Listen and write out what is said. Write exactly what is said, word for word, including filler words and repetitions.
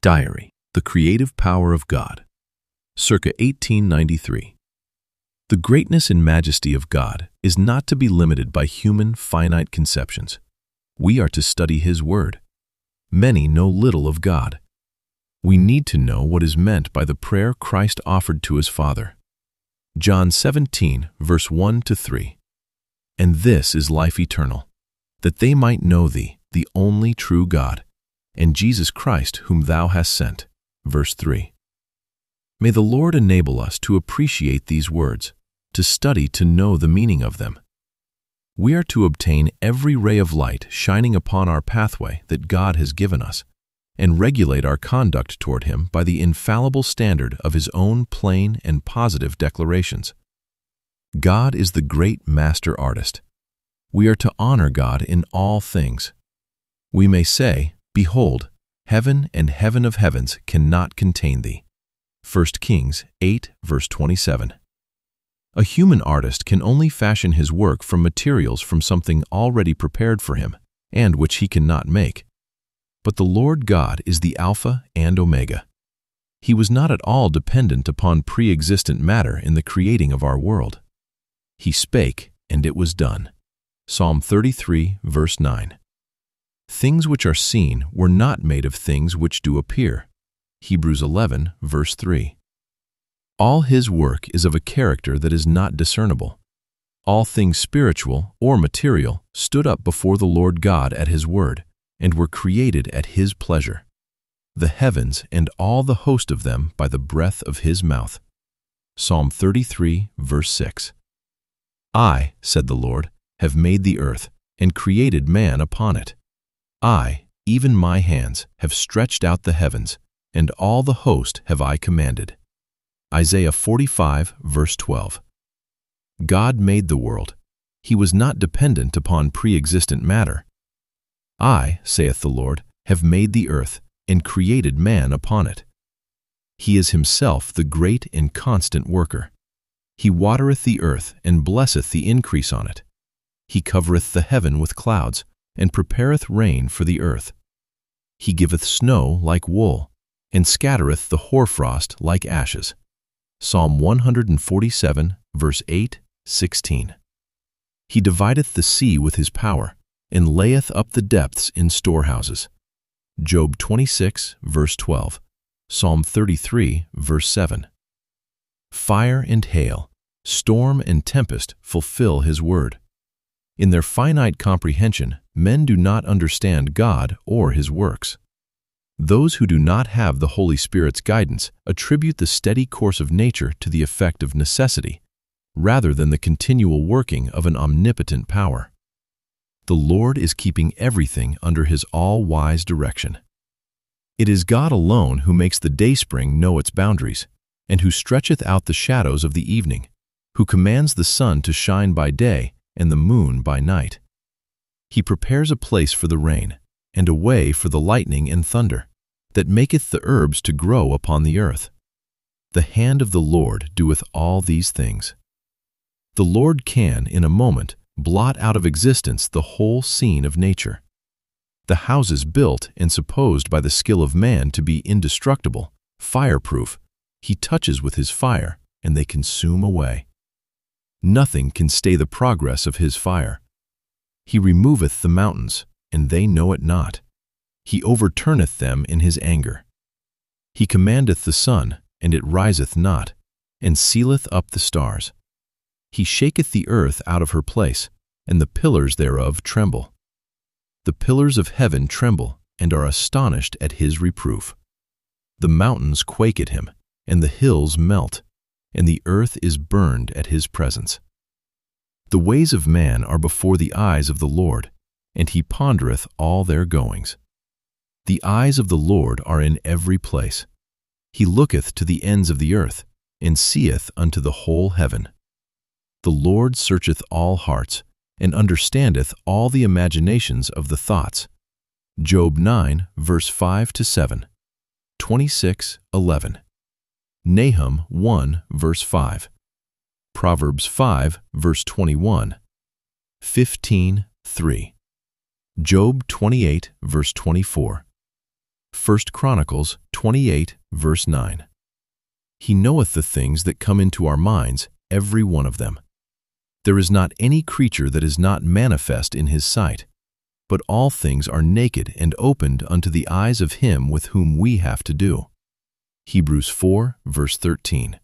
Diary, The Creative Power of God, circa eighteen ninety-three. The greatness and majesty of God is not to be limited by human finite conceptions. We are to study His Word. Many know little of God. We need to know what is meant by the prayer Christ offered to His Father. John seventeen, verse one to three. And this is life eternal, that they might know Thee, the only true God, and Jesus Christ whom Thou hast sent. Verse three. May the Lord enable us to appreciate these words, to study to know the meaning of them. We are to obtain every ray of light shining upon our pathway that God has given us, and regulate our conduct toward Him by the infallible standard of His own plain and positive declarations. God is the great master artist. We are to honor God in all things. We may say, Behold, heaven and heaven of heavens cannot contain Thee. First Kings eight, verse twenty-seven. A human artist can only fashion his work from materials from something already prepared for him, and which he cannot make. But the Lord God is the Alpha and Omega. He was not at all dependent upon pre-existent matter in the creating of our world. He spake, and it was done. Psalm thirty-three, verse nine. Things which are seen were not made of things which do appear. Hebrews eleven, verse three. All His work is of a character that is not discernible. All things spiritual or material stood up before the Lord God at His word, and were created at His pleasure. The heavens and all the host of them by the breath of His mouth. Psalm thirty-three, verse six. I, said the Lord, have made the earth, and created man upon it. I, even my hands, have stretched out the heavens, and all the host have I commanded. Isaiah forty-five, verse twelve. God made the world. He was not dependent upon pre-existent matter. I, saith the Lord, have made the earth, and created man upon it. He is Himself the great and constant worker. He watereth the earth, and blesseth the increase on it. He covereth the heaven with clouds, and prepareth rain for the earth. He giveth snow like wool, and scattereth the hoarfrost like ashes. Psalm one forty-seven, verse eight, sixteen. He divideth the sea with His power, and layeth up the depths in storehouses. Job twenty-six, verse twelve. Psalm thirty-three, verse seven. Fire and hail, storm and tempest fulfill His word. In their finite comprehension, men do not understand God or His works. Those who do not have the Holy Spirit's guidance attribute the steady course of nature to the effect of necessity, rather than the continual working of an omnipotent power. The Lord is keeping everything under His all-wise direction. It is God alone who makes the dayspring know its boundaries, and who stretcheth out the shadows of the evening, who commands the sun to shine by day and the moon by night. He prepares a place for the rain, and a way for the lightning and thunder, that maketh the herbs to grow upon the earth. The hand of the Lord doeth all these things. The Lord can, in a moment, blot out of existence the whole scene of nature. The houses built and supposed by the skill of man to be indestructible, fireproof, He touches with His fire, and they consume away. Nothing can stay the progress of His fire. He removeth the mountains, and they know it not. He overturneth them in His anger. He commandeth the sun, and it riseth not, and sealeth up the stars. He shaketh the earth out of her place, and the pillars thereof tremble. The pillars of heaven tremble, and are astonished at His reproof. The mountains quake at Him, and the hills melt, and the earth is burned at His presence. The ways of man are before the eyes of the Lord, and He pondereth all their goings. The eyes of the Lord are in every place. He looketh to the ends of the earth, and seeth unto the whole heaven. The Lord searcheth all hearts, and understandeth all the imaginations of the thoughts. Job nine, verse five to seven. twenty-six, eleven. Nahum one, verse five. Proverbs five, verse twenty-one. fifteen, three. Job twenty-eight, verse twenty-four. First Chronicles twenty-eight, verse nine. He knoweth the things that come into our minds, every one of them. There is not any creature that is not manifest in his sight, but all things are naked and opened unto the eyes of him with whom we have to do. Hebrews four, verse thirteen.